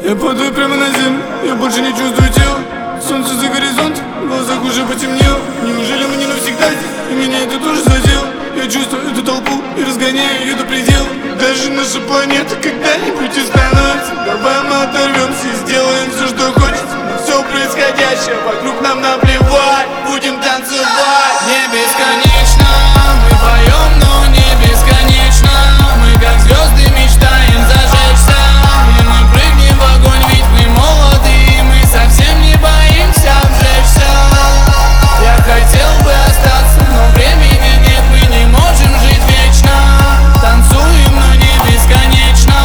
Я падаю прямо на землю, я больше не чувствую тела. Солнце за горизонт, в глазах уже потемнело. Неужели мы не навсегда здесь, и меня это тоже задело? Я чувствую эту толпу и разгоняю ее до предела. Даже наша планета когда-нибудь остановится. Давай мы оторвемся и сделаем все, что хочется. На все происходящее вокруг нам наплевать. Будем танцевать. Не бесконечно мы поем, но не бесконечно. Мы как звезды мечтаем зажечься. И мы прыгнем в огонь, ведь мы молоды. И мы совсем не боимся обжечься. Я хотел бы остаться, но времени нет. Мы не можем жить вечно. Танцуем, но не бесконечно.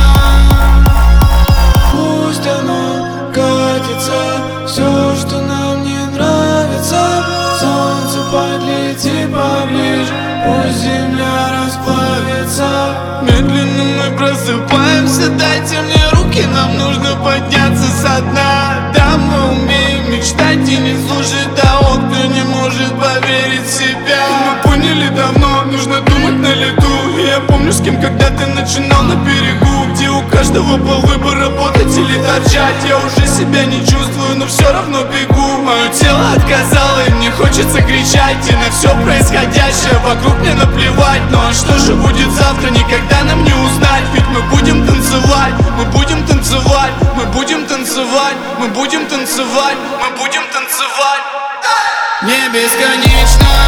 Пусть оно катится, все, что нам не нравится. Солнце подлети поближе, пусть земля расплавится. Медленно мы просыпаемся, дайте мне руки, нам нужно подняться со дна. Да, мы умеем мечтать и не слушать того, кто не может поверить в себя. Мы поняли давно, нужно думать на лету. И я помню, с кем когда-то начинал на берегу, где у каждого был выбор работать или торчать. Я уже себя не чувствую, но все равно бегу. Мое тело отказало, и мне хочется кричать. И на все происходящее вокруг мне наплевать. Ну а что же будет завтра, никогда нам не узнать. Ведь мы будем танцевать, мы будем танцевать, мы будем танцевать, мы будем танцевать, мы будем танцевать. Не бесконечно